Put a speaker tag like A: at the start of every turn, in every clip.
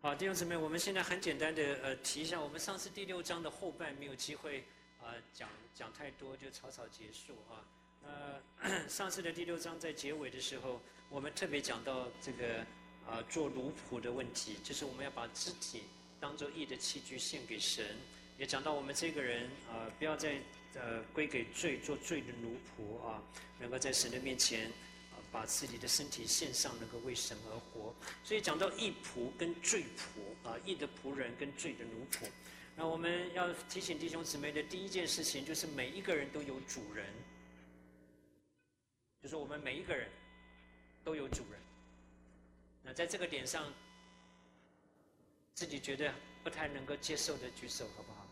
A: 好，弟兄姊妹，我们现在很简单的提一下，我们上次第6章的后半没有机会讲太多，就草草结束啊。上次的第6章在结尾的时候，我们特别讲到这个做奴仆的问题，就是我们要把肢体当作义的器具献给神，也讲到我们这个人不要再归给罪，做罪的奴仆啊，能够在神的面前。把自己的身体献上，能够为神而活。所以讲到义仆跟罪仆啊，义的仆人跟罪的奴仆。那我们要提醒弟兄姊妹的第一件事情，就是每一个人都有主人，就是我们每一个人都有主人。那在这个点上，自己觉得不太能够接受的举手，好不好？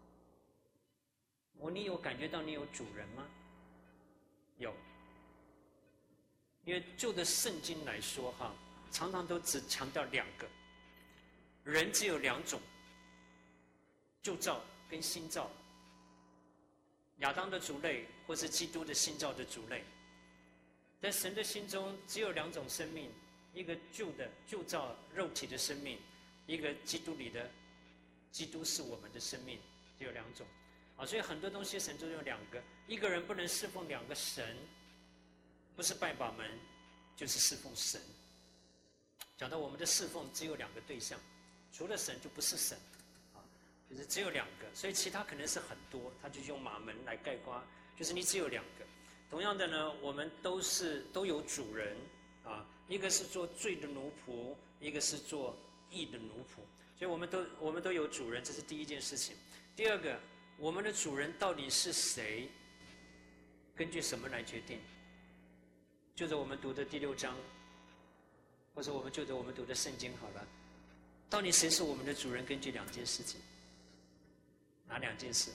A: 你有感觉到你有主人吗？有。因为就的圣经来说常常都只强调2个，人只有2种，旧造跟新造，亚当的族类或是基督的新造的族类。在神的心中只有2种生命，一个旧造肉体的生命，一个基督里的基督是我们的生命，只有2种所以很多东西神就有2个，一个人不能侍奉2个神，不是拜把门，就是侍奉神。讲到我们的侍奉只有2个对象，除了神就不是神就是只有2个，所以其他可能是很多，他就用马门来概括，就是你只有2个。同样的呢，我们都有主人一个是做罪的奴仆，一个是做义的奴仆，所以我们都有主人，这是第一件事情。第二个，我们的主人到底是谁？根据什么来决定？就着我们读的第6章，或者就着我们读的圣经好了，到底谁是我们的主人？根据2件事情，哪2件事？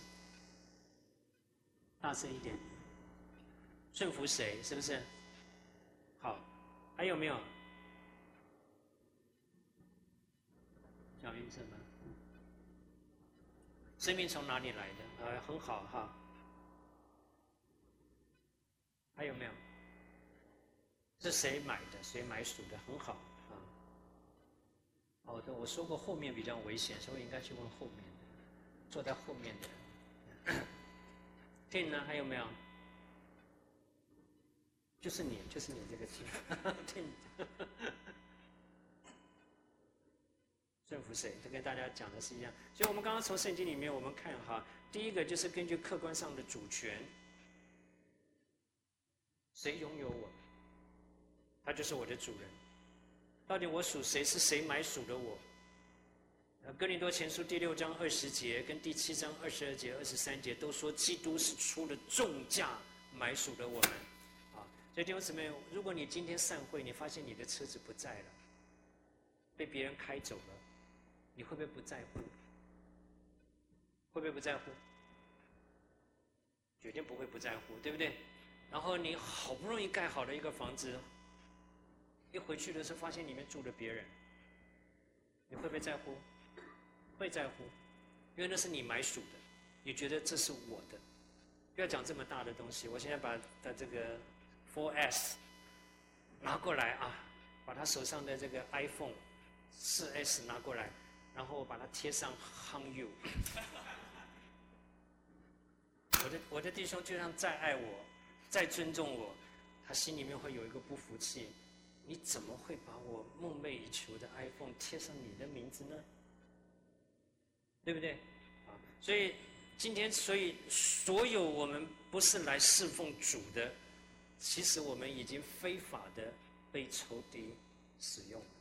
A: 大声一点，顺服谁？是不是？好，还有没有？小云什么？生命从哪里来的？很好还有没有？是谁买的？谁买属的？很好对，我说过后面比较危险，所以应该去问后面的，坐在后面的人。听呢？还有没有？就是你这个听。顺服谁？这跟大家讲的是一样。所以我们刚刚从圣经里面我们看第一个就是根据客观上的主权，谁拥有我？他就是我的主人。到底我属谁？是谁买属的我？哥林多前书第6章20节跟第7章22节、23节都说，基督是出了重价买属的我们所以弟兄姊妹，如果你今天散会，你发现你的车子不在了，被别人开走了，你会不会不在乎？会不会不在乎？绝对不会不在乎，对不对？然后你好不容易盖好了一个房子，一回去的时候发现里面住了别人，你会不会在乎？会在乎，因为那是你买属的，你觉得这是我的。不要讲这么大的东西，我现在把这个 4S 拿过来把他手上的这个 iPhone 4S 拿过来，然后把它贴上 Hang You。我的弟兄就像再爱我，再尊重我，他心里面会有一个不服气。你怎么会把我梦寐以求的 iPhone 贴上你的名字呢？对不对？所以今天，所有我们不是来侍奉主的，其实我们已经非法的被仇敌使用了。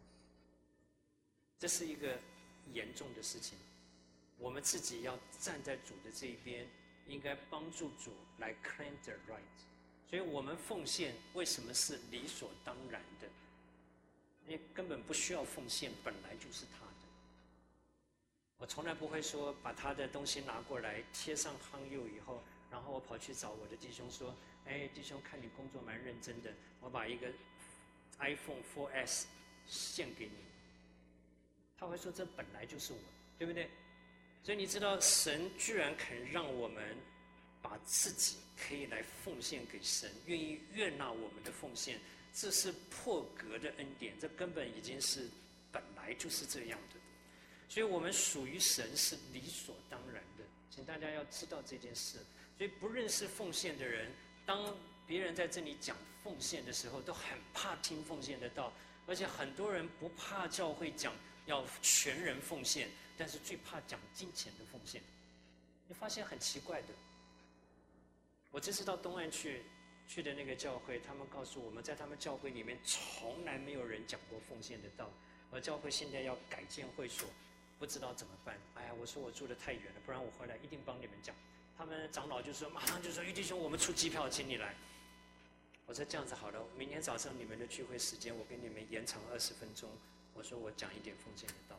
A: 这是一个严重的事情。我们自己要站在主的这一边，应该帮助主来 claim the right。所以我们奉献为什么是理所当然的？因为根本不需要奉献，本来就是他的。我从来不会说把他的东西拿过来贴上夯柚以后，然后我跑去找我的弟兄说：“弟兄，看你工作蛮认真的，我把一个 iPhone 4S 献给你。”他会说：“这本来就是我，对不对？”所以你知道，神居然肯让我们把自己可以来奉献给神，愿意悦纳我们的奉献，这是破格的恩典，这根本已经是本来就是这样的。所以我们属于神是理所当然的，请大家要知道这件事。所以不认识奉献的人，当别人在这里讲奉献的时候，都很怕听奉献的道，而且很多人不怕教会讲要全人奉献，但是最怕讲金钱的奉献。你发现很奇怪的，我这次到东岸去的那个教会，他们告诉我们，在他们教会里面从来没有人讲过奉献的道，而教会现在要改建会所，不知道怎么办。哎呀，我说我住得太远了，不然我回来一定帮你们讲。他们长老就说，马上就说，于弟兄，我们出机票请你来。我说这样子好了，明天早上你们的聚会时间，我给你们延长20分钟。我说我讲一点奉献的道。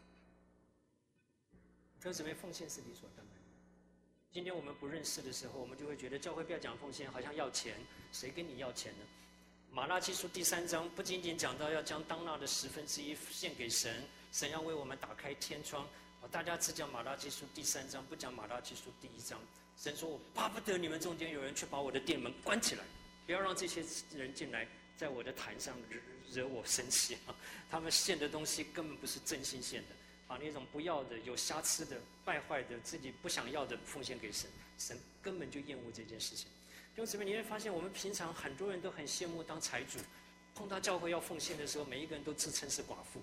A: 弟兄姊妹，奉献是理所当然的。今天我们不认识的时候，我们就会觉得教会不要讲奉献，好像要钱，谁跟你要钱呢？马拉基书第3章不仅仅讲到要将当纳的1/10献给神，神要为我们打开天窗。大家只讲马拉基书第3章，不讲马拉基书第1章。神说：“我巴不得你们中间有人去把我的殿门关起来，不要让这些人进来，在我的坛上惹我生气啊！他们献的东西根本不是真心献的，把那种不要的、有瑕疵的、败坏的、自己不想要的奉献给神，神根本就厌恶这件事情。”弟兄姊妹，你会发现，我们平常很多人都很羡慕当财主，碰到教会要奉献的时候，每一个人都自称是寡妇。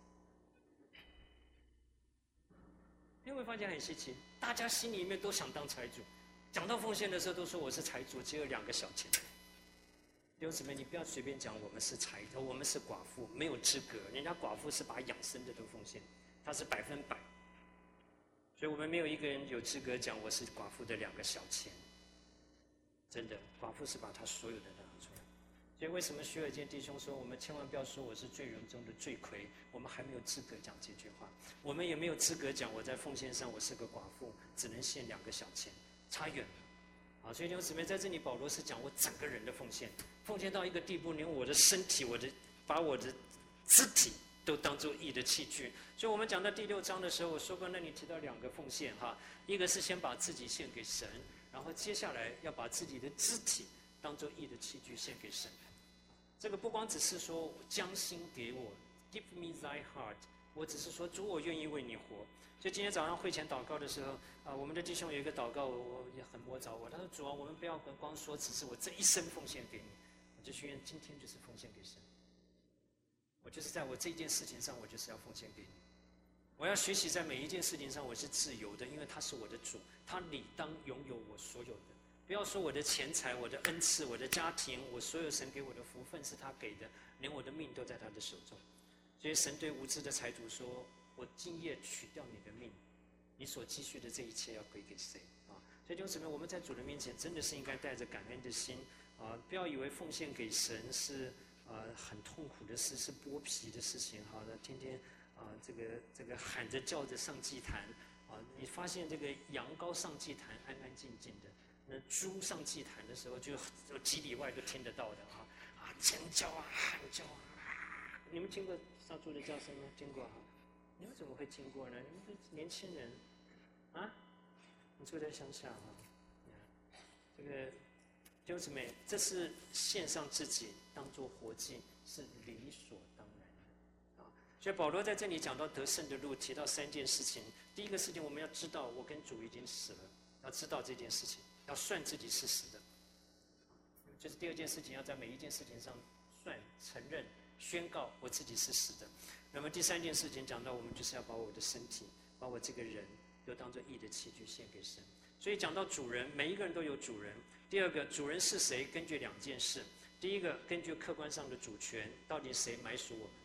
A: 你会发现很稀奇，大家心里面都想当财主，讲到奉献的时候都说我是财主，只有2个小钱。弟兄姊妹，你不要随便讲我们是我们是寡妇，没有资格。人家寡妇是把养生的都奉献，她是100%，所以我们没有一个人有资格讲我是寡妇的2个小钱。真的，寡妇是把她所有的拿出来。所以为什么徐尔坚弟兄说，我们千万不要说我是罪人中的罪魁，我们还没有资格讲这句话，我们也没有资格讲我在奉献上我是个寡妇，只能献2个小钱，差远了。所以弟兄姊妹，在这里保罗是讲我整个人的奉献，奉献到一个地步，连我的身体，把我的肢体都当作义的器具。所以我们讲到第6章的时候，我说过那里提到2个奉献一个是先把自己献给神，然后接下来要把自己的肢体当作义的器具献给神。这个不光只是说将心给我 ，Give me thy heart， 我只是说主，我愿意为你活。所以今天早上会前祷告的时候，我们的弟兄有一个祷告，我也很摸着我。他说：“主啊，我们不要光说，只是我这一生奉献给你。”我就许愿今天就是奉献给神。我就是在我这件事情上，我就是要奉献给你。我要学习在每一件事情上我是自由的，因为他是我的主，他理当拥有我所有的。不要说我的钱财、我的恩赐、我的家庭，我所有神给我的福分是他给的，连我的命都在他的手中。所以神对无知的财主说：“我今夜取掉你的命，你所积蓄的这一切要归给谁？”所以弟兄姊妹，我们在主的面前真的是应该带着感恩的心不要以为奉献给神是很痛苦的事，是剥皮的事情天天这个喊着叫着上祭坛你发现这个羊羔上祭坛安安静静的。那猪上祭坛的时候，就几里外都听得到的尖叫喊叫你们听过杀猪的叫声吗？听过你们怎么会听过呢？你们是年轻人你住在乡下这个弟兄姊妹，这是献上自己当作活祭，是理所当然的所以保罗在这里讲到得胜的路，提到3件事情。第一个事情，我们要知道我跟主已经死了，要知道这件事情。要算自己是死的，这是第2件事情，要在每一件事情上算、承认、宣告我自己是死的。那么第3件事情讲到，我们就是要把我的身体、把我这个人都当作义的器具献给神。所以讲到主人，每一个人都有主人。第2个，主人是谁？根据2件事。第一个，根据客观上的主权，到底谁买属我们，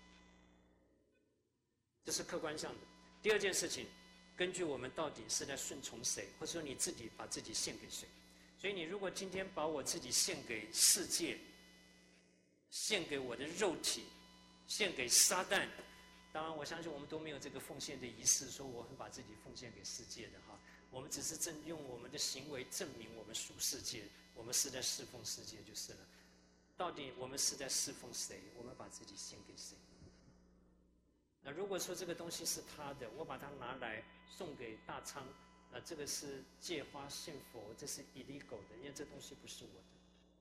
A: 这是客观上的。第2件事情，根据我们到底是在顺从谁，或者说你自己把自己献给谁。所以你如果今天把我自己献给世界，献给我的肉体，献给撒旦，当然我相信我们都没有这个奉献的仪式，说我会把自己奉献给世界的我们只是用我们的行为证明我们属世界，我们是在侍奉世界就是了。到底我们是在侍奉谁？我们把自己献给谁？那如果说这个东西是他的，我把它拿来送给大仓，这个是借花献佛，这是 illegal 的，因为这东西不是我的。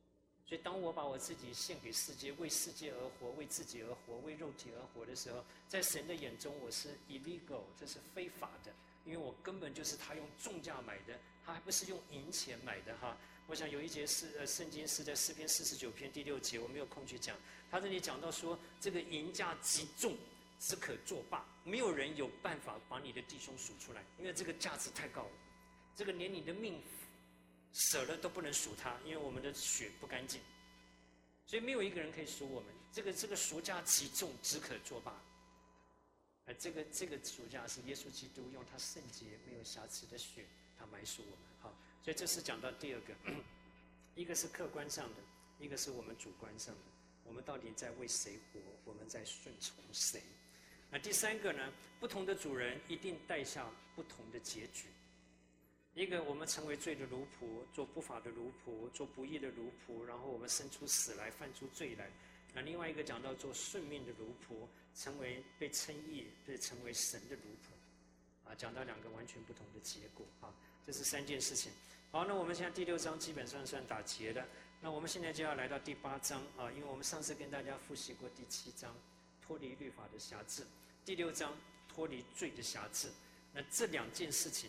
A: 所以当我把我自己献给世界，为世界而活，为自己而活，为肉体而活的时候，在神的眼中我是 illegal， 这是非法的，因为我根本就是他用重价买的，他还不是用银钱买的哈。我想有一节圣经是在诗篇49篇第6节，我没有空去讲。他这里讲到说，这个银价极重，只可作罢，没有人有办法把你的弟兄数出来，因为这个价值太高了，这个连你的命舍了都不能数它，因为我们的血不干净，所以没有一个人可以赎我们。这个赎价极重，只可作罢。而这个赎价是耶稣基督用他圣洁没有瑕疵的血，他买赎我们。好，所以这是讲到第二个，一个是客观上的，一个是我们主观上的。我们到底在为谁活？我们在顺从谁？那第三个呢？不同的主人一定带下不同的结局。一个我们成为罪的奴仆，做不法的奴仆，做不义的奴仆，然后我们生出死来，犯出罪来。那另外一个讲到做顺命的奴仆，成为被称义，被成为神的奴仆。啊，讲到两个完全不同的结果啊，这是3件事情。好，那我们现在第6章基本上算打结的。那我们现在就要来到第8章啊，因为我们上次跟大家复习过第7章，脱离律法的辖制，第6章脱离罪的辖制。那这2件事情，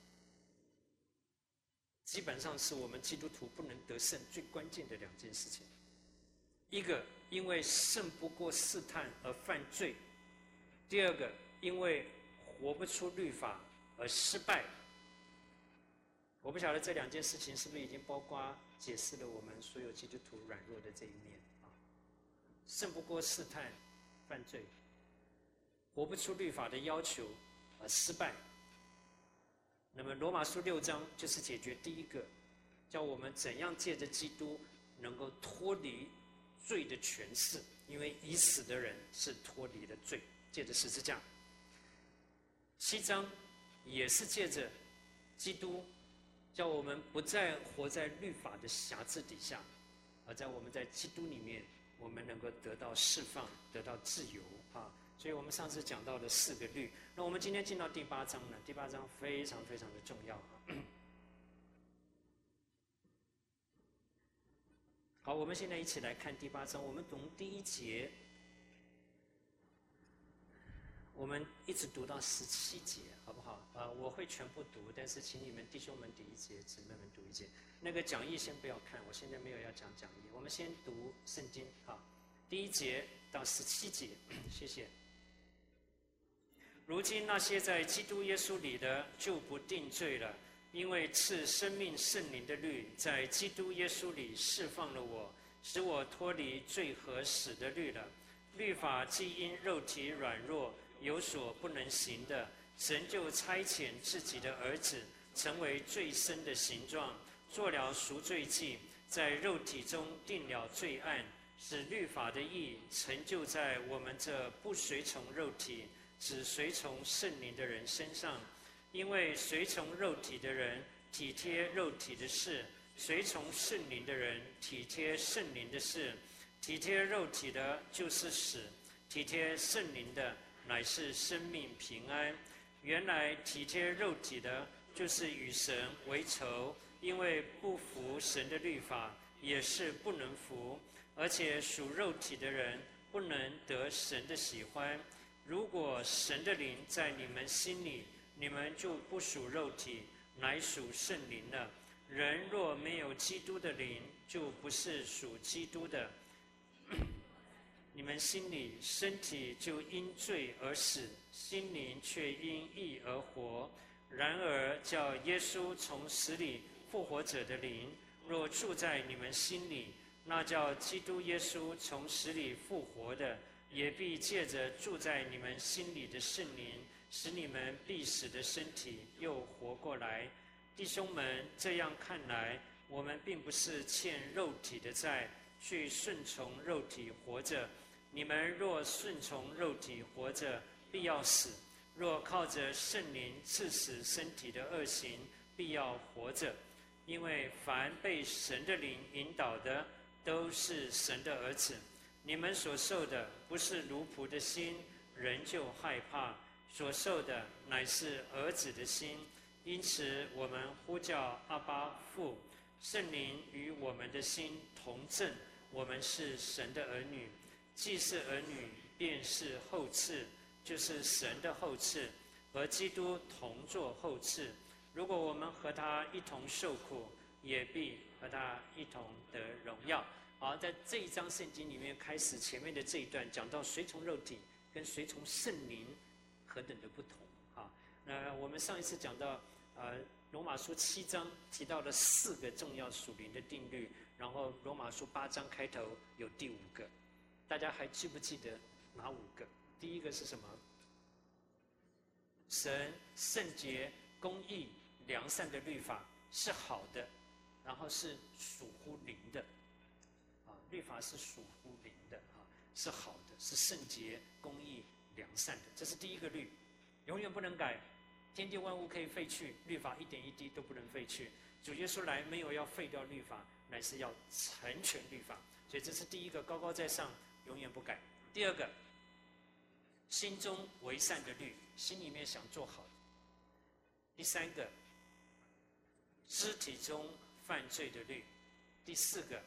A: 基本上是我们基督徒不能得胜最关键的2件事情。一个，因为胜不过试探而犯罪；第二个，因为活不出律法而失败。我不晓得这2件事情是不是已经包括解释了我们所有基督徒软弱的这一面啊？胜不过试探，犯罪；活不出律法的要求而失败。那么罗马书6章就是解决第一个，叫我们怎样借着基督能够脱离罪的权势，因为已死的人是脱离了罪，借着十字架。7章也是借着基督，叫我们不再活在律法的辖制底下，而在我们在基督里面，我们能够得到释放，得到自由啊。所以我们上次讲到的4个律，那我们今天进到第8章呢？第8章非常非常的重要啊。好，我们现在一起来看第8章，我们读第1节，我们一直读到17节，好不好？我会全部读，但是请你们弟兄们读1节，姊妹们读1节。那个讲义先不要看，我现在没有要讲讲义，我们先读圣经啊。第1节到17节，谢谢。如今那些在基督耶稣里的，就不定罪了，因为赐生命圣灵的律在基督耶稣里释放了我，使我脱离罪和死的律了。律法既因肉体软弱有所不能行的，神就差遣自己的儿子，成为罪身的形状，做了赎罪祭，在肉体中定了罪案，使律法的义成就在我们这不随从肉体，只随从圣灵的人身上。因为随从肉体的人体贴肉体的事，随从圣灵的人体贴圣灵的事。体贴肉体的就是死，体贴圣灵的乃是生命平安。原来体贴肉体的，就是与神为仇，因为不服神的律法，也是不能服，而且属肉体的人不能得神的喜欢。如果神的灵在你们心里，你们就不属肉体，乃属圣灵了。人若没有基督的灵，就不是属基督的。你们心里身体就因罪而死，心灵却因义而活。然而叫耶稣从死里复活者的灵，若住在你们心里，那叫基督耶稣从死里复活的，也必借着住在你们心里的圣灵，使你们必死的身体又活过来。弟兄们，这样看来，我们并不是欠肉体的债，去顺从肉体活着。你们若顺从肉体活着，必要死；若靠着圣灵治死身体的恶行，必要活着。因为凡被神的灵引导的，都是神的儿子。你们所受的不是奴仆的心，人就害怕；所受的乃是儿子的心。因此我们呼叫阿爸父。 圣灵与我们的心同证，我们是神的儿女。既是儿女，便是后嗣，就是神的后嗣，和基督同作后嗣。如果我们和他一同受苦，也必和他一同得荣耀。好，在这一章圣经里面开始前面的这一段，讲到随从肉体跟随从圣灵何等的不同啊。那我们上一次讲到罗马书7章提到了4个重要属灵的定律，然后罗马书8章开头有第5个，大家还记不记得哪5个？第一个是什么？神圣洁、公义、良善的律法是好的，然后是属乎灵的，啊，律法是属乎灵的啊，是好的，是圣洁、公义、良善的，这是第一个律，永远不能改。天地万物可以废去，律法一点一滴都不能废去。主耶稣来没有要废掉律法，乃是要成全律法，所以这是第一个高高在上，永远不改。第二个，心中为善的律，心里面想做好的。第三个，肢体中犯罪的律。第4个，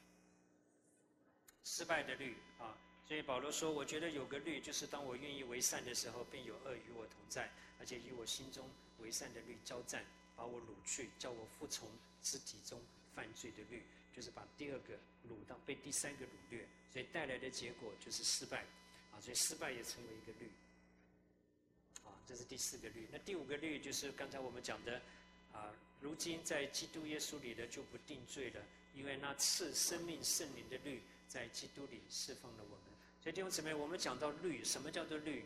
A: 失败的律啊。所以保罗说，我觉得有个律，就是当我愿意为善的时候，便有恶与我同在，而且与我心中为善的律交战，把我掳去，叫我服从肢体中犯罪的律，就是把第2个掳到被第3个掳掠，所以带来的结果就是失败啊。所以失败也成为一个律啊，这是第4个律。那第5个律就是刚才我们讲的啊，如今在基督耶稣里的就不定罪了，因为那赐生命圣灵的律在基督里释放了我们。所以弟兄姊妹，我们讲到律，什么叫做律？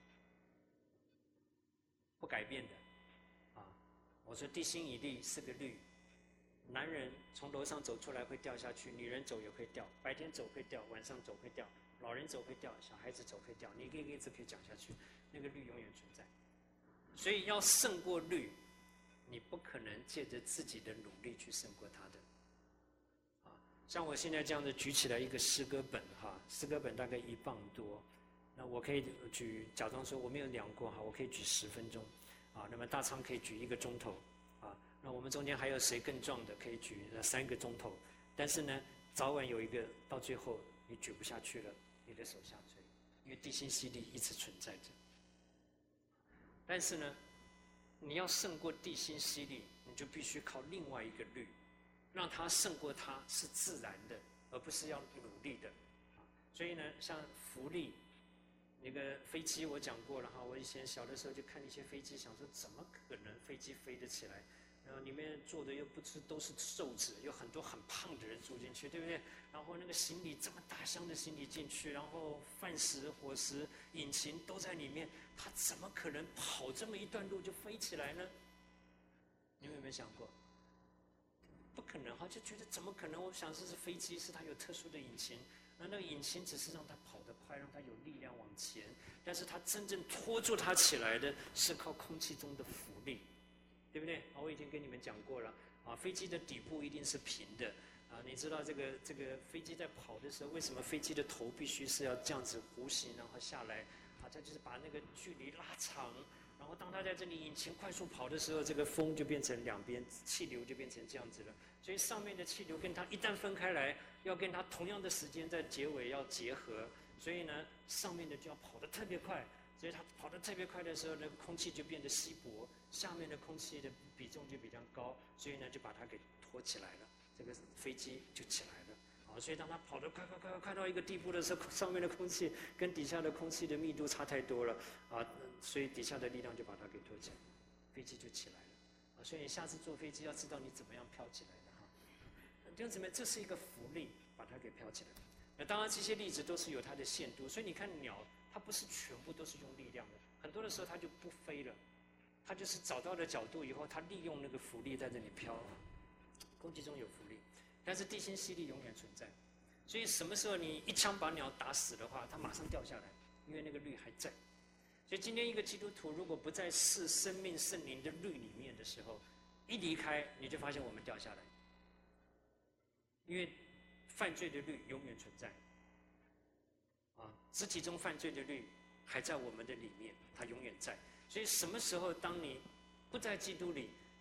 A: 不改变的啊。我说地心引力是个律，男人从楼上走出来会掉下去，女人走也会掉，白天走会掉，晚上走会掉，老人走会掉，小孩子走会掉，你一直可以讲下去，那个律永远存在。所以要胜过律，你不可能借着自己的努力去胜过他的。像我现在这样子举起来一个诗歌本哈，诗歌本大概1磅多，那我可以举，假装说我没有量过哈，我可以举10分钟，啊，那么大昌可以举1个钟头，啊，那我们中间还有谁更壮的可以举3个钟头，但是呢，早晚有一个到最后你举不下去了，你的手下坠，因为地心吸力一直存在着。但是呢，你要胜过地心吸力，你就必须靠另外一个律。让它胜过它是自然的，而不是要努力的，所以呢，像浮力，那个飞机我讲过了哈。我以前小的时候就看一些飞机，想说怎么可能飞机飞得起来？然后里面坐的又不是都是瘦子，有很多很胖的人住进去，对不对？然后那个行李这么大箱的行李进去，然后饭食、伙食、引擎都在里面，它怎么可能跑这么一段路就飞起来呢？你们有没有想过？不可能哈，就觉得怎么可能？我想这是飞机，是它有特殊的引擎，那个引擎只是让它跑得快，让它有力量往前，但是它真正拖住它起来的是靠空气中的浮力，对不对？啊，我已经跟你们讲过了啊，飞机的底部一定是平的啊。你知道这个飞机在跑的时候，为什么飞机的头必须是要这样子弧形，然后下来啊？它就是把那个距离拉长。然后当它在这里引擎快速跑的时候，这个风就变成两边气流就变成这样子了。所以上面的气流跟它一旦分开来，要跟它同样的时间在结尾要结合，所以呢，上面的就要跑得特别快。所以它跑得特别快的时候，那个空气就变得稀薄，下面的空气的比重就比较高，所以呢就把它给拖起来了，这个飞机就起来了。所以当它跑得快到一个地步的时候，上面的空气跟底下的空气的密度差太多了啊，所以底下的力量就把它给拖起来，飞机就起来了啊。所以你下次坐飞机要知道你怎么样飘起来的哈。弟兄姊妹，这是一个浮力把它给飘起来。那当然这些例子都是有它的限度，所以你看鸟，它不是全部都是用力量的，很多的时候它就不飞了，它就是找到了角度以后，它利用那个浮力在这里飘，空气中有浮力。但是地心吸力永远存在，所以什么时候你一枪把鸟打死的话，它马上掉下来，因为那个律还在。所以今天一个基督徒如果不在是生命圣灵的律里面的时候，一离开你就发现我们掉下来，因为犯罪的律永远存在，啊，肢体中犯罪的律还在我们的里面，它永远在。所以什么时候当你不在基督里，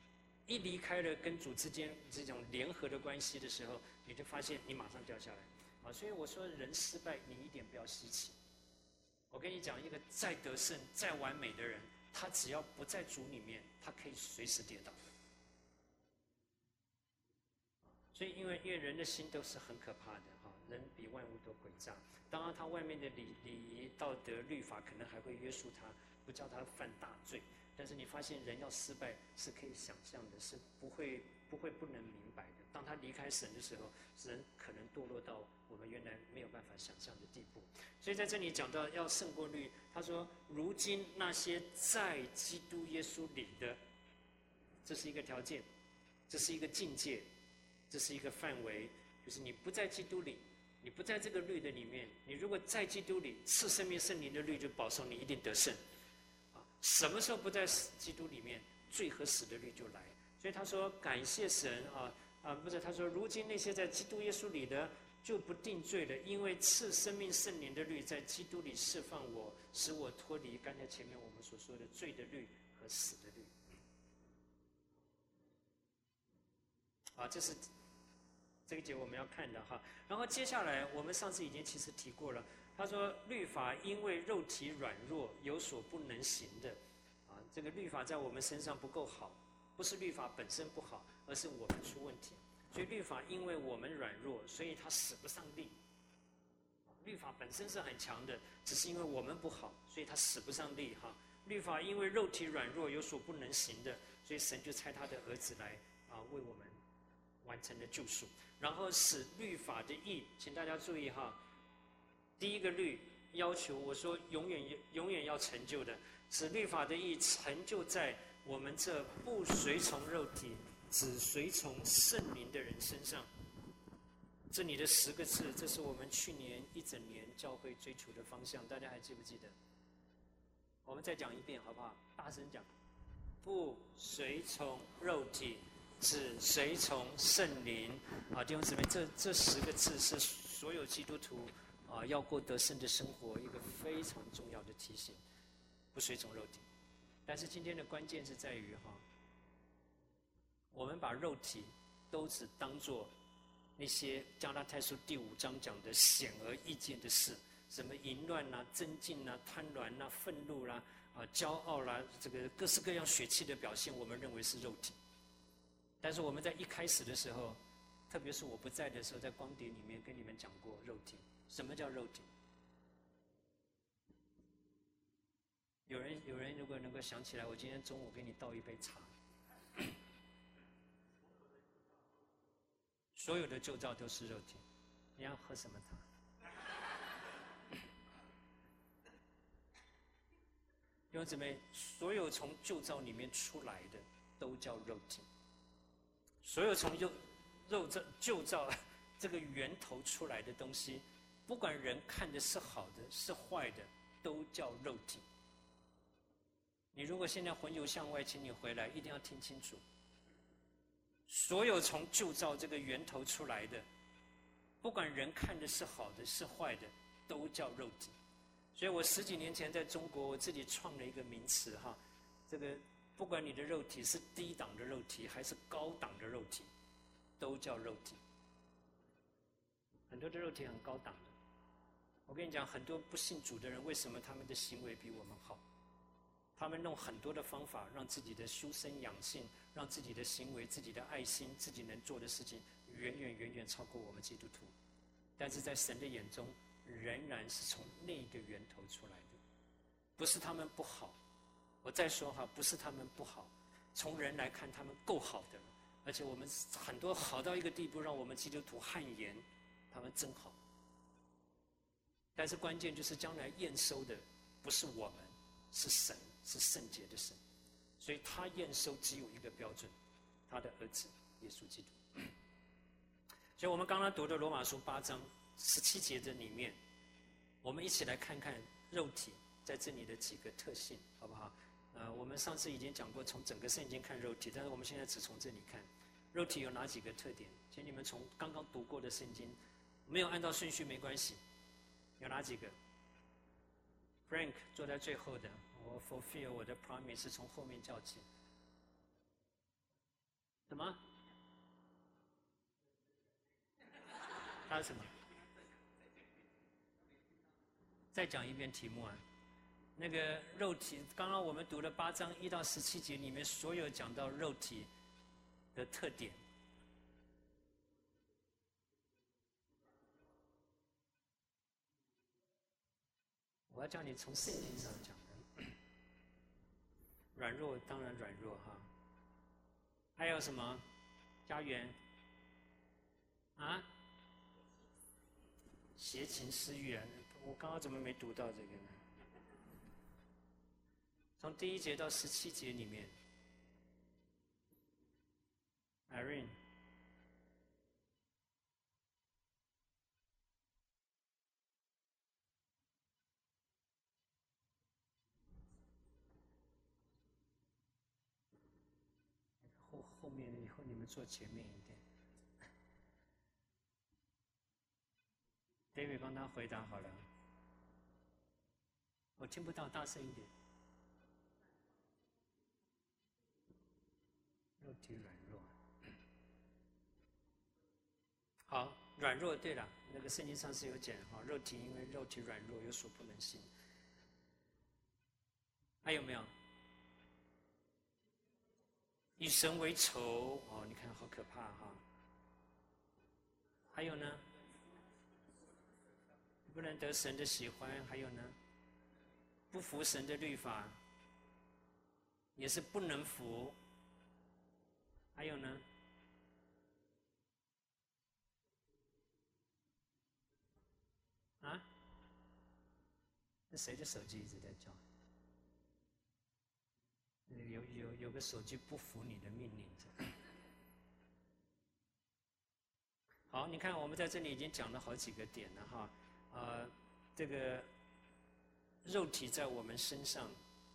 A: 一离开了跟主之间这种联合的关系的时候，你就发现你马上掉下来。所以我说人失败，你一点不要稀奇。我跟你讲，一个再得胜、再完美的人，他只要不在主里面，他可以随时跌倒。所以因为人的心都是很可怕的人比万物都诡诈。当然他外面的礼仪、道德、律法可能还会约束他，不叫他犯大罪。但是你发现人要失败是可以想象的，是不会不能明白的。当他离开神的时候，人可能堕落到我们原来没有办法想象的地步。所以在这里讲到要胜过律，他说如今那些在基督耶稣里的，这是一个条件，这是一个境界，这是一个范围，就是你不在基督里，你不在这个律的里面，你如果在基督里，赐生命圣灵的律就保守你一定得胜。什么时候不在基督里面，罪和死的律就来。所以他说感谢神不是，他说如今那些在基督耶稣里的就不定罪了，因为赐生命圣灵的律在基督里释放我，使我脱离刚才前面我们所说的罪的律和死的律。这是这个节我们要看的然后接下来我们上次已经其实提过了，他说律法因为肉体软弱有所不能行的这个律法在我们身上不够好，不是律法本身不好，而是我们出问题。所以律法因为我们软弱，所以它使不上力。律法本身是很强的，只是因为我们不好，所以它使不上力律法因为肉体软弱有所不能行的，所以神就差他的儿子来为我们完成了救赎，然后使律法的义，请大家注意第一个律要求我说永远要成就的，使律法的义成就在我们这不随从肉体，只随从圣灵的人身上。这里的10个字，这是我们去年一整年教会追求的方向，大家还记不记得？我们再讲一遍好不好？大声讲，不随从肉体，只随从圣灵弟兄姊妹，这10个字是所有基督徒要过得胜的生活一个非常重要的提醒。不随从肉体，但是今天的关键是在于我们把肉体都只当作那些加拉太书第5章讲的显而易见的事，什么淫乱争竞贪婪愤怒骄傲这个各式各样血气的表现，我们认为是肉体。但是我们在一开始的时候，特别是我不在的时候，在光碟里面跟你们讲过肉体。什么叫肉体？有人如果能够想起来，我今天中午给你倒一杯茶。所有的旧造都是肉体，你要喝什么茶？弟兄姊妹，所有从旧造里面出来的都叫肉体，所有从旧造这个源头出来的东西，不管人看的是好的是坏的，都叫肉体。你如果现在魂游向外，请你回来，一定要听清楚。所有从旧造这个源头出来的，不管人看的是好的是坏的，都叫肉体。所以我10几年前在中国，我自己创了一个名词这个不管你的肉体是低档的肉体还是高档的肉体，都叫肉体。很多的肉体很高档的，我跟你讲，很多不信主的人，为什么他们的行为比我们好？他们弄很多的方法，让自己的修身养性，让自己的行为、自己的爱心、自己能做的事情，远远超过我们基督徒。但是在神的眼中，仍然是从那个源头出来的，不是他们不好。我再说不是他们不好，从人来看，他们够好的，而且我们很多好到一个地步，让我们基督徒汗颜，他们真好。但是关键就是将来验收的不是我们，是神，是圣洁的神，所以他验收只有一个标准，他的儿子耶稣基督。所以我们刚刚读的罗马书8章17节的里面，我们一起来看看肉体在这里的几个特性，好不好？我们上次已经讲过从整个圣经看肉体，但是我们现在只从这里看肉体有哪几个特点，请你们从刚刚读过的圣经，没有按照顺序没关系，有哪几个？ Frank 坐在最后的，我 fulfill 我的 promise 是从后面叫起。 什么？他什么？再讲一遍题目啊。那个肉体，刚刚我们读了8章1到17节里面，所有讲到肉体的特点。我要叫你从圣经上讲的。软弱当然软弱哈。还有什么？家园啊？邪情私欲啊！我刚刚怎么没读到这个呢？从第1节到17节里面 ，Irene， 后面以后你们坐前面一点。David 帮他回答好了。我听不到，大声一点。肉体软弱。好，软弱对了，那个圣经上是有讲哈，肉体因为肉体软弱有所不能行。还有没有？以神为仇哦，你看好可怕哈。还有呢？不能得神的喜欢。还有呢？不服神的律法，也是不能服。还有呢？啊？那谁的手机一直在叫？有个手机不服你的命令。好，你看我们在这里已经讲了好几个点了哈。这个肉体在我们身上，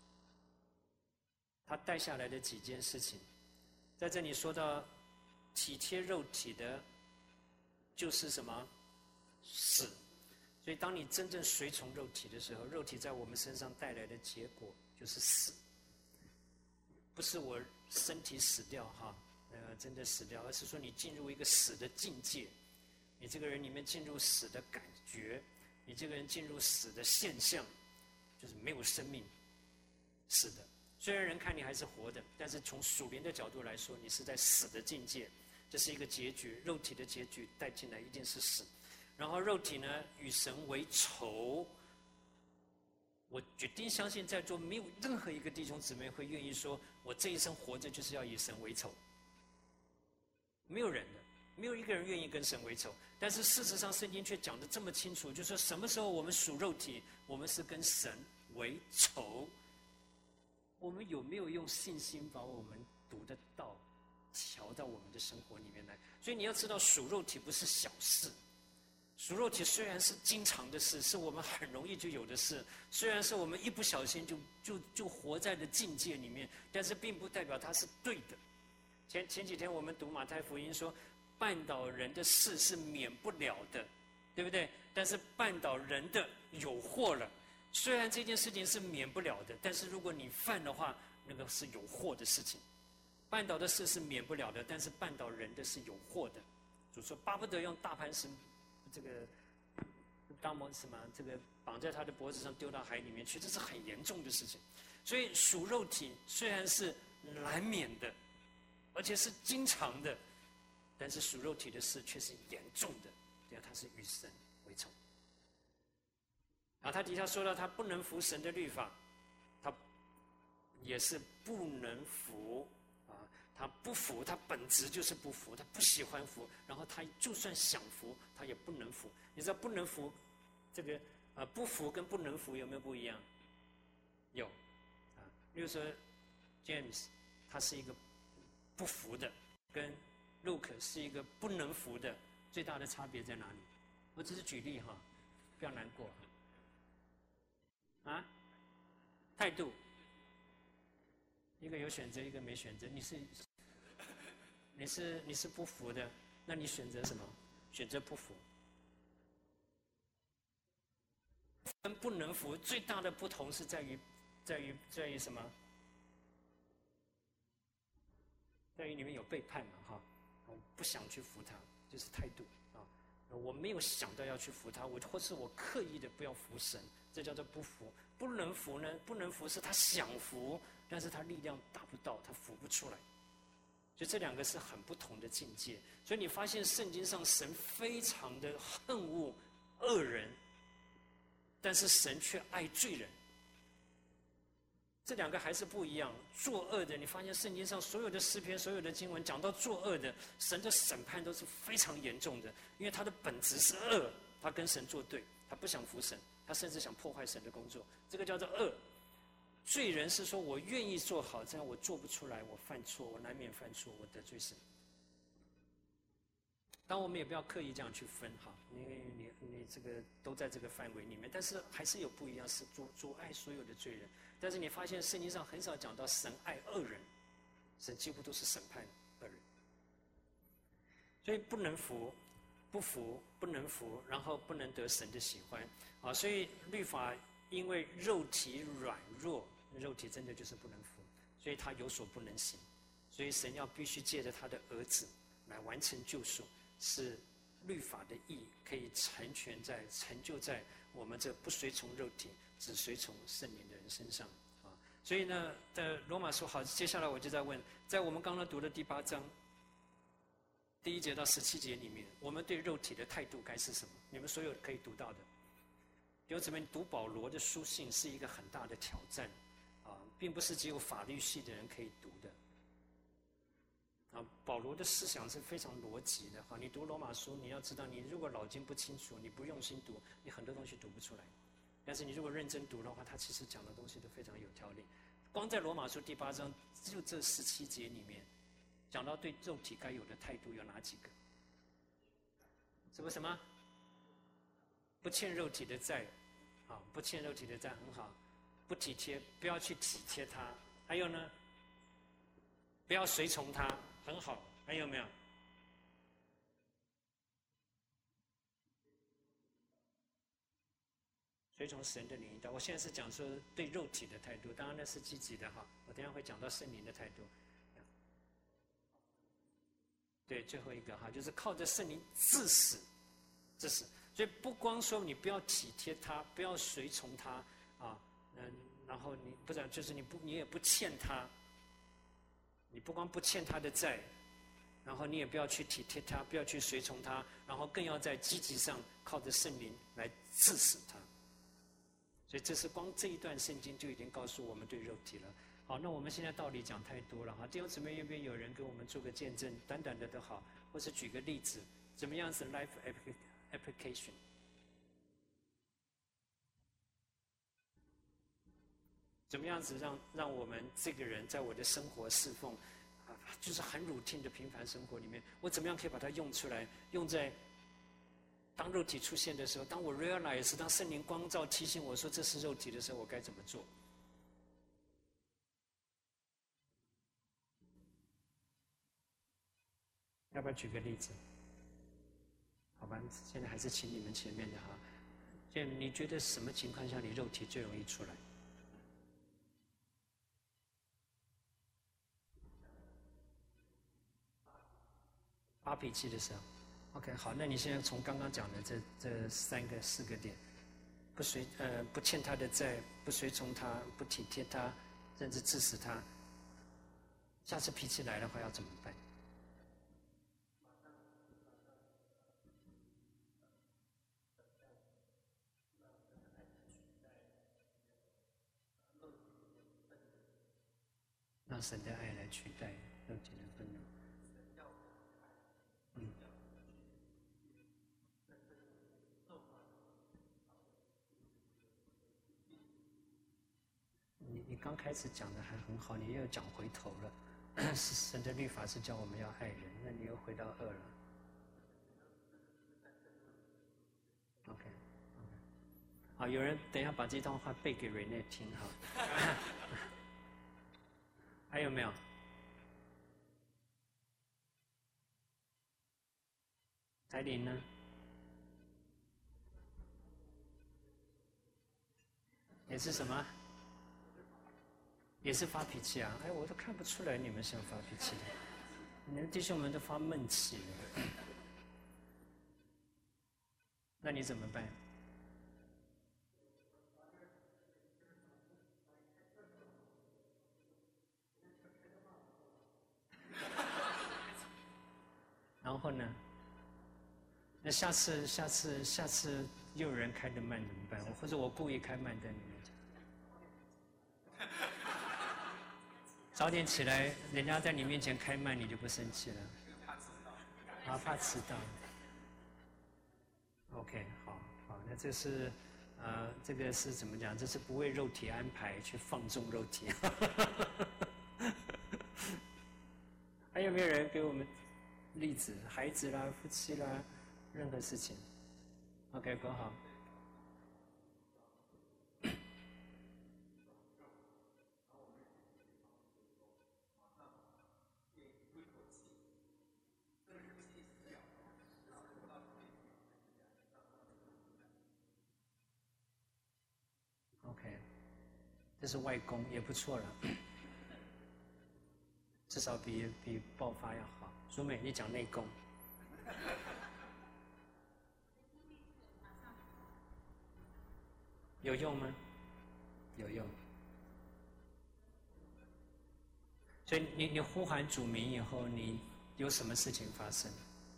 A: 它带下来的几件事情，在这里说到体贴肉体的，就是什么？死。所以当你真正随从肉体的时候，肉体在我们身上带来的结果就是死。不是我身体死掉哈，真的死掉，而是说你进入一个死的境界，你这个人里面进入死的感觉，你这个人进入死的现象，就是没有生命，死的。虽然人看你还是活的，但是从属灵的角度来说，你是在死的境界，这是一个结局，肉体的结局带进来一定是死。然后肉体呢，与神为仇。我决定相信，在座没有任何一个弟兄姊妹会愿意说，我这一生活着就是要以神为仇。没有人的，没有一个人愿意跟神为仇。但是事实上，圣经却讲得这么清楚，就是说什么时候我们属肉体，我们是跟神为仇。我们有没有用信心把我们读的道调到我们的生活里面来？所以你要知道，属肉体不是小事。属肉体虽然是经常的事，是我们很容易就有的事，虽然是我们一不小心就活在了境界里面，但是并不代表它是对的。前几天我们读马太福音说，绊倒人的事是免不了的，对不对？但是绊倒人的有祸了。虽然这件事情是免不了的，但是如果你犯的话，那个是有祸的事情。绊倒的事是免不了的，但是绊倒人的是有祸的。主说巴不得用大磐石。这个当什么？这个绑在他的脖子上丢到海里面去，这是很严重的事情。所以属肉体虽然是难免的，而且是经常的，但是属肉体的事却是严重的，对啊，它是与神为仇。他底下说到他不能服神的律法，他也是不能服。他不服，他本质就是不服，他不喜欢服，然后他就算想服，他也不能服。你知道不能服，这个不服跟不能服有没有不一样？有，比如说 James， 他是一个不服的，跟 Luke 是一个不能服的，最大的差别在哪里？我只是举例哈，不要难过。态度，一个有选择，一个没选择。你是不服的，那你选择什么？选择不服。跟不能服最大的不同是在于什么？ 在于里面有背叛嘛，哈，不想去服他，就是态度啊。我没有想到要去服他，或是我刻意的不要服神，这叫做不服。不能服呢？不能服是他想服，但是他力量达不到，他服不出来。所以这两个是很不同的境界。所以你发现圣经上神非常的恨恶恶人，但是神却爱罪人。这两个还是不一样。作恶的，你发现圣经上所有的诗篇、所有的经文讲到作恶的，神的审判都是非常严重的，因为他的本质是恶，他跟神作对，他不想服神，他甚至想破坏神的工作，这个叫做恶。罪人是说我愿意做好，这样我做不出来，我犯错，我难免犯错，我得罪神。当我们也不要刻意这样去分哈，因为你这个都在这个范围里面，但是还是有不一样，是主爱所有的罪人。但是你发现圣经上很少讲到神爱恶人，神几乎都是审判恶人。所以不能服，不服，不能服，然后不能得神的喜欢啊。所以律法因为肉体软弱，肉体真的就是不能服，所以他有所不能行。所以神要必须借着他的儿子来完成救赎，使律法的义可以成就在我们这不随从肉体，只随从圣灵的人身上啊。所以呢，在罗马书好，接下来我就在问，在我们刚刚读的第8章第1节到17节里面，我们对肉体的态度该是什么？你们所有可以读到的。弟兄姊妹，读保罗的书信是一个很大的挑战啊，并不是只有法律系的人可以读的。啊，保罗的思想是非常逻辑的哈。你读罗马书，你要知道，你如果脑筋不清楚，你不用心读，你很多东西读不出来。但是你如果认真读的话，他其实讲的东西都非常有条理。光在罗马书第8章，就这17节里面，讲到对肉体该有的态度有哪几个？什么？不欠肉体的债，啊，不欠肉体的债很好。不体贴，不要去体贴他。还有呢？不要随从他，很好。还有没有？随从神的领导。我现在是讲说对肉体的态度，当然那是积极的哈。我等一下会讲到圣灵的态度。对，最后一个哈，就是靠着圣灵致死，致死。所以不光说你不要体贴他，不要随从他啊，然后你不然就是你也不欠他，你不光不欠他的债，然后你也不要去体贴他，不要去随从他，然后更要在积极上靠着圣灵来致死他。所以这是光这一段圣经就已经告诉我们对肉体了。好，那我们现在道理讲太多了哈，弟兄姊妹，愿不愿意有人给我们做个见证，短短的都好，或是举个例子，怎么样子 life application？ 怎么样子让我们这个人在我的生活侍奉啊，就是很 routine 的平凡生活里面，我怎么样可以把它用出来，用在当肉体出现的时候，当我 realize， 当圣灵光照提醒我说这是肉体的时候，我该怎么做？要不要举个例子？好吧，现在还是请你们前面的哈。就你觉得什么情况下你肉体最容易出来？发脾气的时候 ，OK， 好，那你现在从刚刚讲的这4个点，不欠他的债，不随从他，不体贴他，甚至致死他，下次脾气来的话要怎么办？让神的爱来取代肉体的愤怒。你刚开始讲的还很好，你又讲回头了。神的律法是叫我们要爱人，那你又回到恶了。OK， 好，有人等一下把这段话背给 Rene 听哈。还有没有？彩玲呢？也是什么？也是发脾气啊！哎，我都看不出来你们像发脾气的。 你的弟兄们都发闷气了，那你怎么办？然后呢？那下次又有人开得慢怎么办？或者我故意开慢在你面前，早点起来，人家在你面前开慢，你就不生气了。怕迟到。OK， 好，那这是这个是怎么讲？这是不为肉体安排，去放纵肉体。还有没有人给我们例子？孩子啦，夫妻啦，任何事情。OK， 够好。OK， 这是外功也不错了，至少比爆发要好。淑美，你讲内功。有用吗？有用。所以你呼喊主名以后，你有什么事情发生？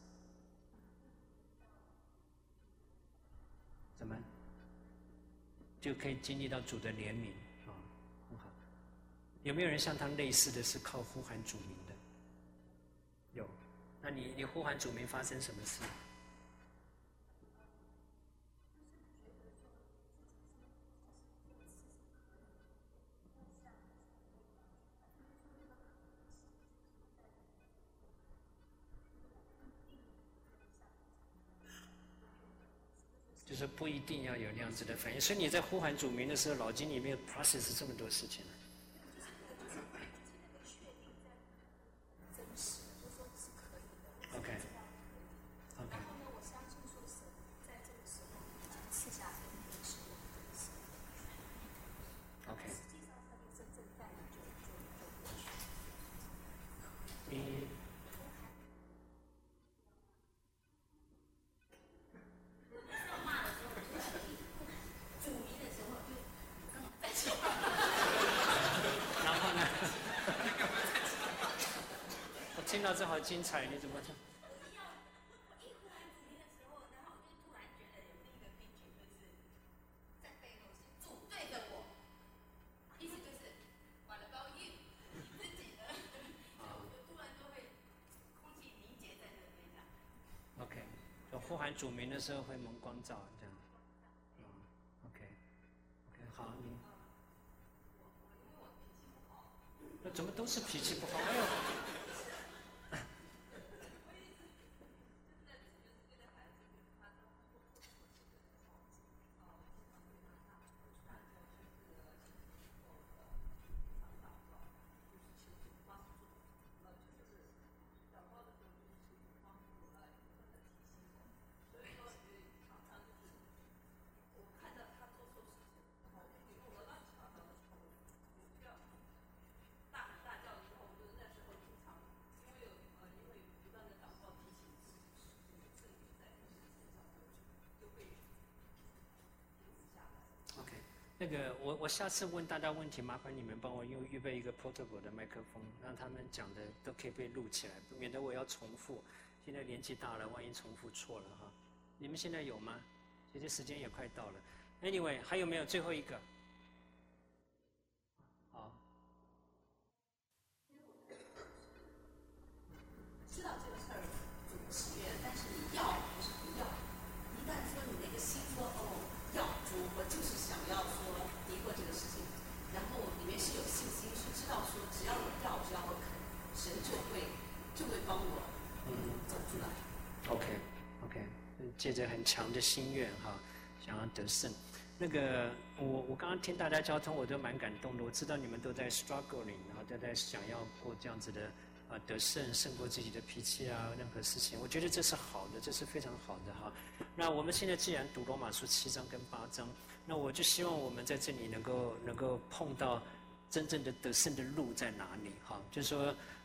A: 怎么？就可以经历到主的怜悯啊，很好。有没有人像他类似的是靠呼喊主名的？有。那你呼喊主名发生什么事？就是不一定要有那样子的反应，所以你在呼喊主名的时候，脑筋里面 process 这么多事情。OK， OK。OK。听到这好精彩，你怎么听？OK， 呼喊主名的时候会蒙光照，这样。OK， 好，你。那怎么都是脾气不好？哎呦。那个，我下次问大家问题，麻烦你们帮我预备一个 portable 的麦克风，让他们讲的都可以被录起来，免得我要重复。现在年纪大了，万一重复错了哈。你们现在有吗？其实时间也快到了。Anyway， 还有没有最后一个？好。
B: 知道这个事儿主祈愿，但是你要不是不要。一旦说你那个心说要主，我就是想要说敌过这个事情，然后里面是有信心，是知道说只要我要，只要我肯，神就会帮我走出来。
A: OK， 借着很强的心愿哈，想要得胜。那个我刚刚听大家交通，我都蛮感动的。我知道你们都在 struggling， 然后都在想要过这样子的得胜过自己的脾气啊，任何事情，我觉得这是好的，这是非常好的哈。那我们现在既然读罗马书7章跟8章，那我就希望我们在这里能够碰到真正的得胜的路在哪里哈？就是说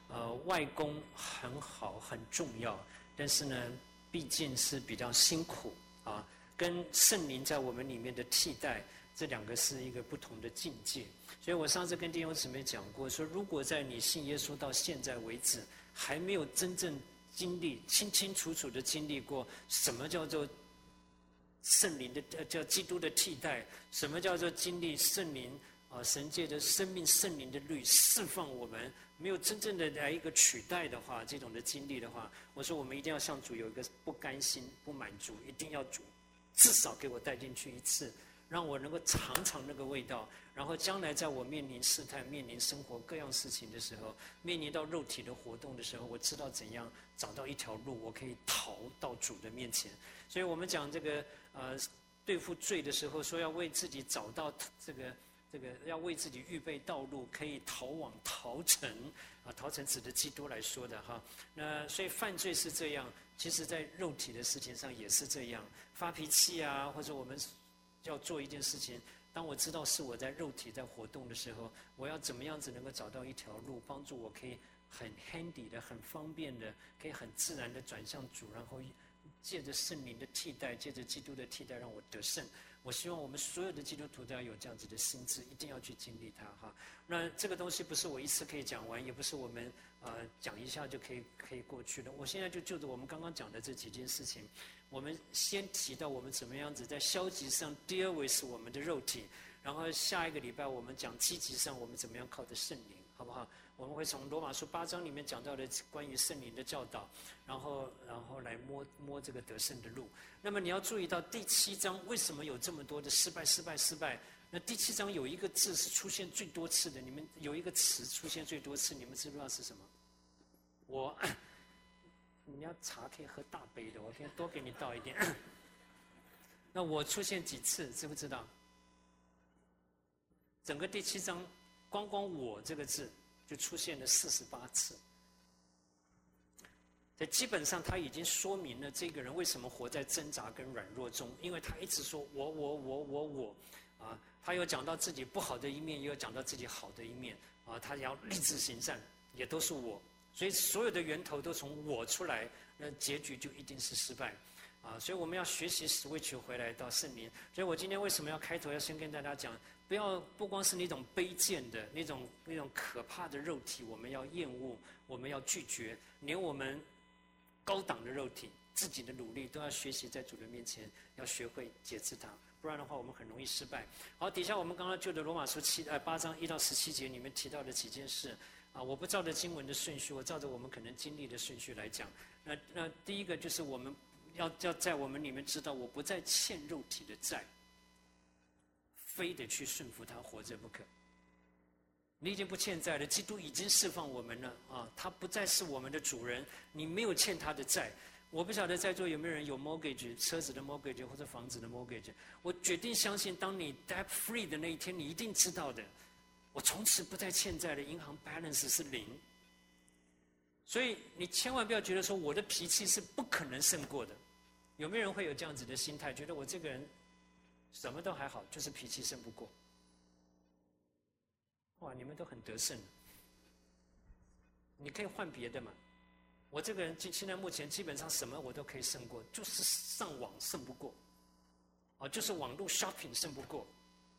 A: 外功很好很重要，但是呢，毕竟是比较辛苦啊，跟圣灵在我们里面的替代，这两个是一个不同的境界。所以我上次跟弟兄姊妹讲过，说如果在你信耶稣到现在为止，还没有真正经历清清楚楚的经历过什么叫做圣灵的叫基督的替代，什么叫做经历圣灵神界的生命圣灵的律释放我们，没有真正的来一个取代的话，这种的经历的话，我说我们一定要向主有一个不甘心不满足，一定要主至少给我带进去一次，让我能够尝尝那个味道，然后将来在我面临试探、面临生活各样事情的时候，面临到肉体的活动的时候，我知道怎样找到一条路，我可以逃到主的面前。所以我们讲这个对付罪的时候，说要为自己找到这个要为自己预备道路，可以逃往逃城逃城指的基督来说的哈。那所以犯罪是这样，其实在肉体的事情上也是这样，发脾气啊，或者我们要做一件事情，当我知道是我在肉体在活动的时候，我要怎么样子能够找到一条路，帮助我可以很 handy 的、很方便的，可以很自然的转向主，然后借着圣灵的替代，借着基督的替代，让我得胜。我希望我们所有的基督徒都要有这样子的心智，一定要去经历它哈。那这个东西不是我一次可以讲完，也不是我们讲一下就可以过去的。我现在就着我们刚刚讲的这几件事情，我们先提到我们怎么样子在消极上 deal with 我们的肉体，然后下一个礼拜我们讲积极上我们怎么样靠着圣灵，好不好？我们会从罗马书8章里面讲到的关于圣灵的教导，然后来摸这个得胜的路。那么你要注意到第7章为什么有这么多的失败？那第7章有一个字是出现最多次的，你们有一个词出现最多次，你们知不知道是什么？你要茶可以喝大杯的，我可以多给你倒一点。那我出现几次，知不知道？整个第7章，光我这个字就出现了48次。这基本上他已经说明了这个人为什么活在挣扎跟软弱中，因为他一直说我他有讲到自己不好的一面，也有讲到自己好的一面他要立志行善，也都是我，所以所有的源头都从我出来，那结局就一定是失败所以我们要学习 switch 回来到圣灵。所以我今天为什么要开头要先跟大家讲，不光是那种卑贱的那种可怕的肉体，我们要厌恶，我们要拒绝，连我们高档的肉体，自己的努力都要学习在主的面前，要学会节制它，不然的话我们很容易失败。好，底下我们刚刚就的罗马书8章1到17节里面提到的几件事我不照着经文的顺序，我照着我们可能经历的顺序来讲。那第一个就是我们要在我们里面知道，我不再欠肉体的债，非得去顺服他活着不可。你已经不欠债了，基督已经释放我们了他不再是我们的主人，你没有欠他的债。我不晓得在座有没有人有 mortgage 车子的 mortgage 或者房子的 mortgage， 我决定相信当你 debt free 的那一天，你一定知道的，我从此不再欠债了，银行 balance 是0。所以你千万不要觉得说我的脾气是不可能胜过的。有没有人会有这样子的心态，觉得我这个人什么都还好，就是脾气胜不过？哇，你们都很得胜，你可以换别的嘛。我这个人现在目前基本上什么我都可以胜过，就是上网胜不过就是网络 shopping 胜不过。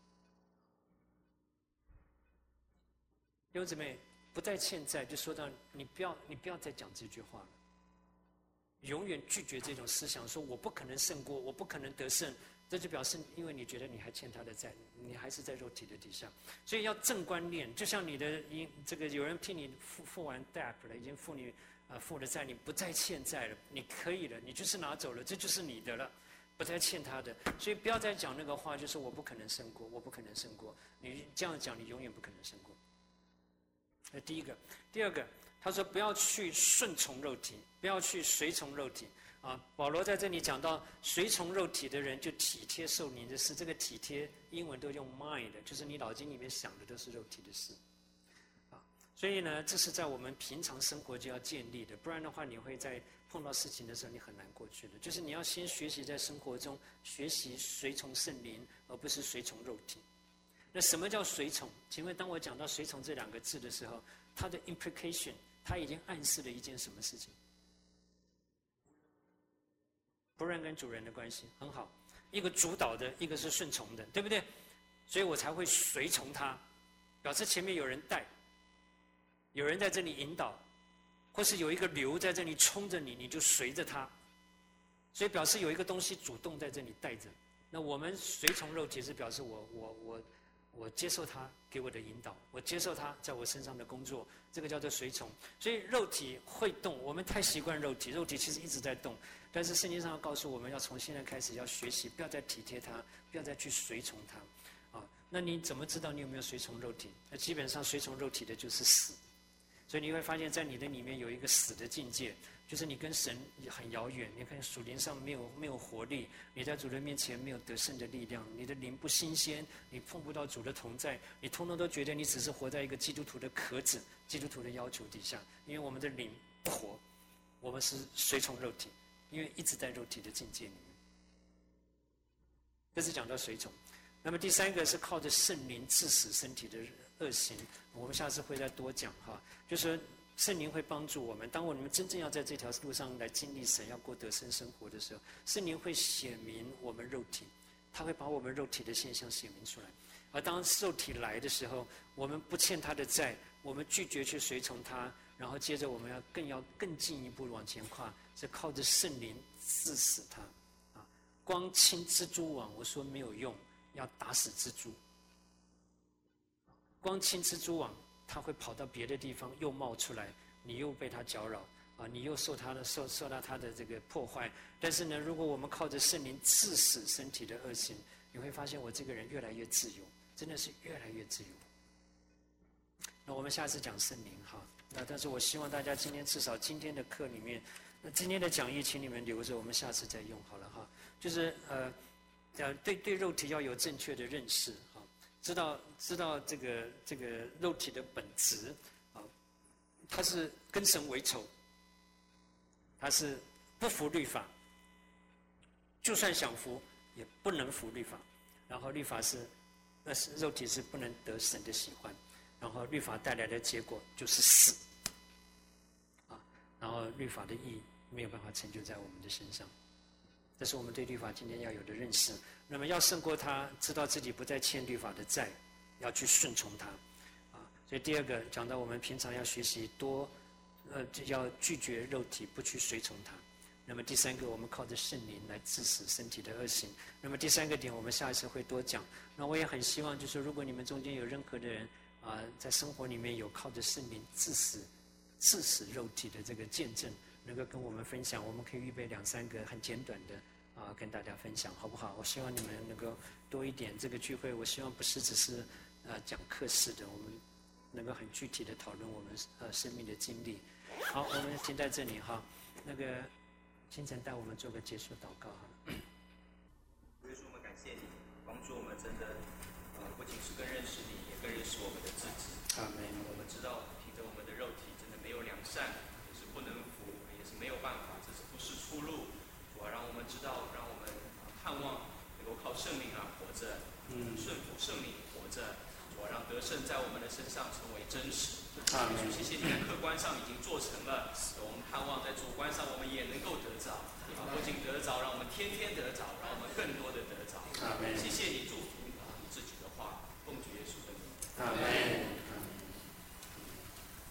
A: 弟兄姊妹，不再欠债，就说到你不要再讲这句话了，永远拒绝这种思想，说我不可能胜过，我不可能得胜。这就表示，因为你觉得你还欠他的债，你还是在肉体的底下，所以要正观念。就像你的这个有人替你付完 debt 了，已经付了债，你不再欠债了，你可以了，你就是拿走了，这就是你的了，不再欠他的。所以不要再讲那个话，就是我不可能胜过，我不可能胜过。你这样讲，你永远不可能胜过。第一个，第二个，他说不要去顺从肉体，不要去随从肉体。保罗在这里讲到随从肉体的人就体贴受灵的事，这个体贴英文都用 mind， 就是你脑筋里面想的都是肉体的事所以呢，这是在我们平常生活就要建立的，不然的话你会在碰到事情的时候你很难过去的。就是你要先学习在生活中学习随从圣灵，而不是随从肉体。那什么叫随从？请问当我讲到随从这2个字的时候，它的 implication， 他已经暗示了一件什么事情？仆人跟主人的关系很好，一个主导的，一个是顺从的，对不对？所以我才会随从他，表示前面有人带，有人在这里引导，或是有一个流在这里冲着你，你就随着他。所以表示有一个东西主动在这里带着。那我们随从肉体是表示我接受他给我的引导，我接受他在我身上的工作，这个叫做随从。所以肉体会动，我们太习惯肉体，肉体其实一直在动。但是圣经上要告诉我们，要从现在开始要学习，不要再体贴他，不要再去随从他。那你怎么知道你有没有随从肉体？那基本上随从肉体的就是死。所以你会发现在你的里面有一个死的境界，就是你跟神很遥远，你看属灵上没有活力，你在主的面前没有得胜的力量，你的灵不新鲜，你碰不到主的同在，你通通都觉得你只是活在一个基督徒的壳子、基督徒的要求底下。因为我们的灵不活，我们是随从肉体，因为一直在肉体的境界里面。这是讲到随从。那么第三个是靠着圣灵治死身体的恶行，我们下次会再多讲哈。就是圣灵会帮助我们，当我们真正要在这条路上来经历神，要过得胜生活的时候，圣灵会显明我们肉体，他会把我们肉体的现象显明出来。而当肉体来的时候，我们不欠他的债，我们拒绝去随从他，然后接着我们要更进一步往前跨，是靠着圣灵治死他。光清蜘蛛网，我说没有用，要打死蜘蛛。光清蜘蛛网，它会跑到别的地方又冒出来，你又被它搅扰你又受到它的这个破坏。但是呢，如果我们靠着圣灵治死身体的恶行，你会发现我这个人越来越自由，真的是越来越自由。那我们下次讲圣灵哈，但是我希望大家今天至少今天的课里面，那今天的讲义请你们留着，我们下次再用好了哈。就是对肉体要有正确的认识哈。知道这个肉体的本质它是跟神为仇，它是不服律法，就算想服也不能服律法。然后律法是肉体是不能得神的喜欢，然后律法带来的结果就是死然后律法的义没有办法成就在我们的身上。这是我们对律法今天要有的认识。那么要胜过它，知道自己不再欠律法的债，要去顺从它所以第二个讲到我们平常要学习要拒绝肉体，不去随从它。那么第三个，我们靠着圣灵来治死身体的恶行。那么第三个点，我们下一次会多讲。那我也很希望，就是如果你们中间有任何的人在生活里面有靠着圣灵治死肉体的这个见证，能够跟我们分享，我们可以预备2-3个很简短的跟大家分享，好不好？我希望你们能够多一点这个聚会。我希望不是只是讲课式的，我们能够很具体的讨论我们生命的经历。好，我们停在这里哈。那个清晨带我们做个结束祷告哈。
C: 主耶稣，我们感谢你，帮助我们真的不仅是更认识你，也更认识我们的自己。
A: 阿们。
C: 我们知道凭着我们的肉体真的没有良善，也是不能服，也是没有办法，这是不是出路。主让我们知道，让我们盼望能够靠圣灵活着，顺服圣灵活着。主让得胜在我们的身上成为真实。
A: 阿们。
C: 谢谢你在客观上已经做成了，我们盼望在主观上我们也能够得着。不仅得着，让我们天天得着。